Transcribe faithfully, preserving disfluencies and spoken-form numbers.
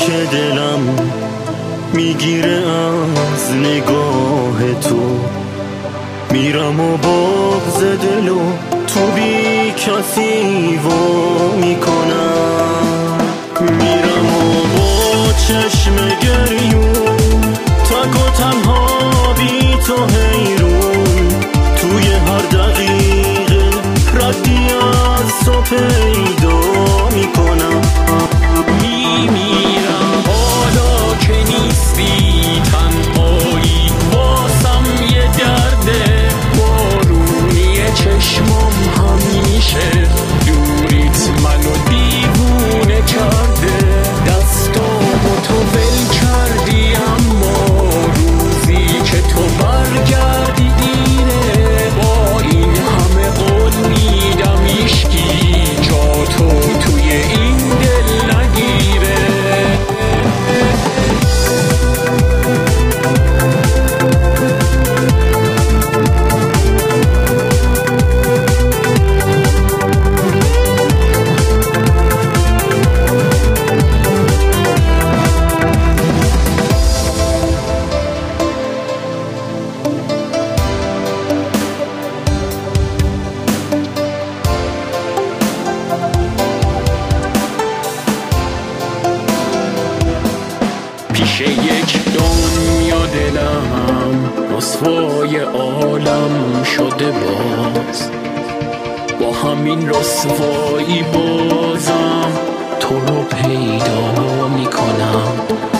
که دلم میگیره از نگاه تو، میرم و بغض دلو تو بی کسی و میکنم، میرم و با چشم گریون تک و تنها بی تو حیرون، توی هر دقیقه ردی از تو پیدا میکنم. میمیرم حالا که نیستی، تنهایی واسم یه درده، بارونی چشمم همیشه دوریت منو دیوونه کرده، دستامو تو ول کردی اما روزی که تو برگردی دیره، با این همه قول میدم ایشکی جا تو توی این دل نگیره. پیش یک دنیا دلم رسوای عالم شده، باز با همین رسوایی بازم تو رو پیدا میکنم.